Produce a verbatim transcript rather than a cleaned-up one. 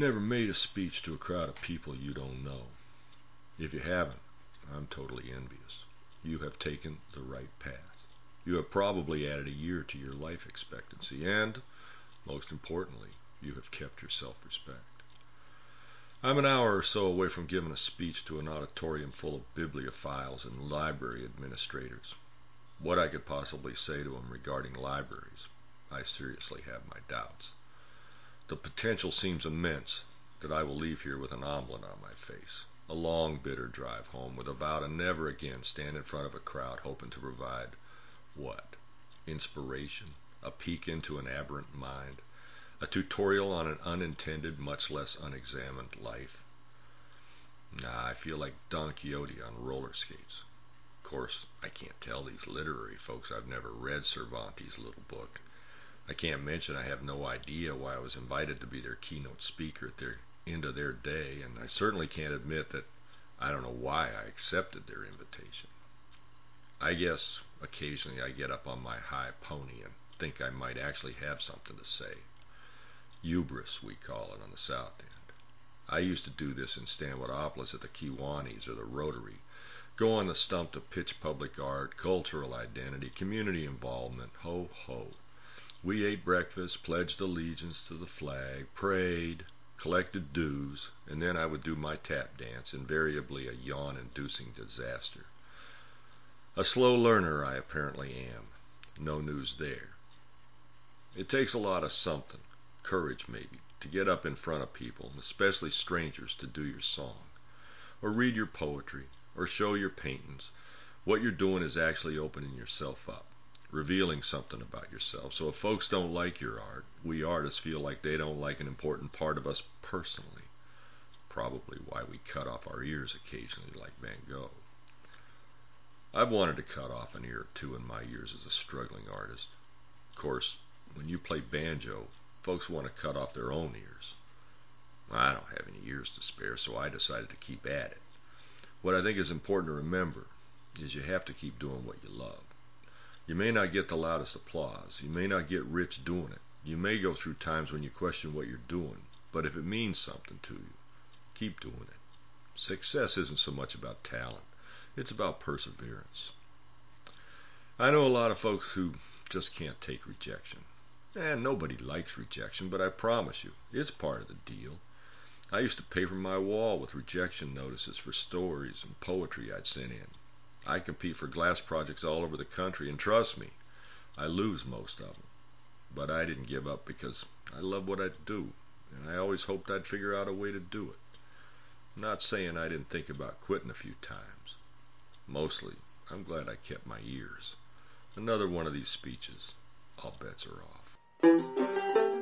never made a speech to a crowd of people you don't know. If you haven't, I'm totally envious. You have taken the right path. You have probably added a year to your life expectancy, and, most importantly, you have kept your self-respect. I'm an hour or so away from giving a speech to an auditorium full of bibliophiles and library administrators. What I could possibly say to them regarding libraries, I seriously have my doubts. The potential seems immense that I will leave here with an omelet on my face, a long, bitter drive home with a vow to never again stand in front of a crowd hoping to provide what? Inspiration, a peek into an aberrant mind, a tutorial on an unintended, much less unexamined life. Nah, I feel like Don Quixote on roller skates. Of course, I can't tell these literary folks I've never read Cervantes' little book. I can't mention I have no idea why I was invited to be their keynote speaker at their end of their day, and I certainly can't admit that I don't know why I accepted their invitation. I guess occasionally I get up on my high pony and think I might actually have something to say. Hubris, we call it on the South End. I used to do this in Stanwodopolis at the Kiwanis or the Rotary. Go on the stump to pitch public art, cultural identity, community involvement, ho ho. We ate breakfast, pledged allegiance to the flag, prayed, collected dues, and then I would do my tap dance, invariably a yawn-inducing disaster. A slow learner I apparently am. No news there. It takes a lot of something, courage maybe, to get up in front of people, especially strangers, to do your song, or read your poetry, or show your paintings. What you're doing is actually opening yourself up, revealing something about yourself. So if folks don't like your art, we artists feel like they don't like an important part of us personally. Probably why we cut off our ears occasionally like Van Gogh. I've wanted to cut off an ear or two in my years as a struggling artist. Of course, when you play banjo, folks want to cut off their own ears. I don't have any ears to spare, so I decided to keep at it. What I think is important to remember is you have to keep doing what you love. You may not get the loudest applause. You may not get rich doing it. You may go through times when you question what you're doing. But if it means something to you, keep doing it. Success isn't so much about talent. It's about perseverance. I know a lot of folks who just can't take rejection. And nobody likes rejection, but I promise you, it's part of the deal. I used to paper my wall with rejection notices for stories and poetry I'd sent in. I compete for glass projects all over the country, and trust me, I lose most of them. But I didn't give up because I love what I do, and I always hoped I'd figure out a way to do it. I'm not saying I didn't think about quitting a few times. Mostly, I'm glad I kept my ears. Another one of these speeches, all bets are off.